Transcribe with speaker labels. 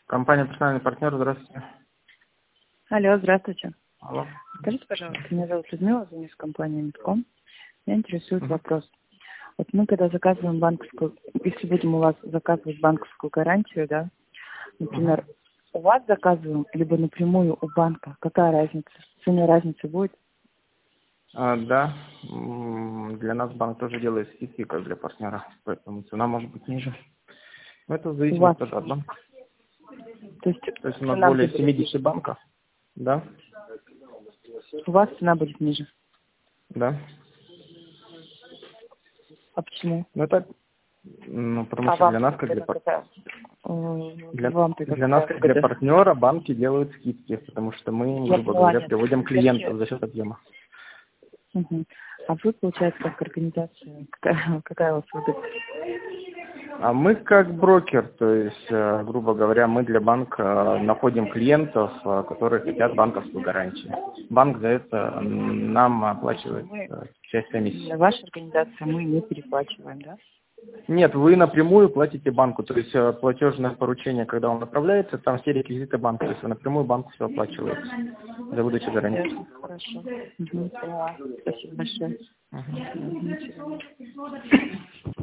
Speaker 1: Компания «Персональный партнер», здравствуйте.
Speaker 2: Алло, здравствуйте.
Speaker 1: Алло.
Speaker 2: Скажите, пожалуйста, меня зовут Людмила, звоню с компании Медком. Меня интересует вопрос. Вот мы когда заказываем банковскую, если будем у вас заказывать банковскую гарантию, да, например, у вас заказываем, либо напрямую у банка, какая разница? Цена разницы будет?
Speaker 1: Да, для нас банк тоже делает скидки, как для партнера, поэтому цена может быть ниже. Но это в зависимости тоже от банка.
Speaker 2: То есть
Speaker 1: У нас
Speaker 2: цена
Speaker 1: более
Speaker 2: будет
Speaker 1: 70 банков. Да,
Speaker 2: у вас цена будет ниже.
Speaker 1: да.
Speaker 2: А почему?
Speaker 1: Потому что для нас, как для партнера, для партнера банки делают скидки, потому что мы, грубо говоря, приводим клиентов за счет объема.
Speaker 2: А вы, получается, как организация, какая у вас выгода?
Speaker 1: А мы как брокер, то есть, грубо говоря, мы для банка находим клиентов, которые хотят банковскую гарантию. Банк за это нам оплачивает часть комиссии.
Speaker 2: Ваша организация, мы не переплачиваем, да?
Speaker 1: Нет, вы напрямую платите банку, то есть платежное поручение, когда он направляется, там все реквизиты банка, то есть вы напрямую банку все оплачиваете за выдачу гарантии.
Speaker 2: Хорошо. Поняла. Спасибо большое.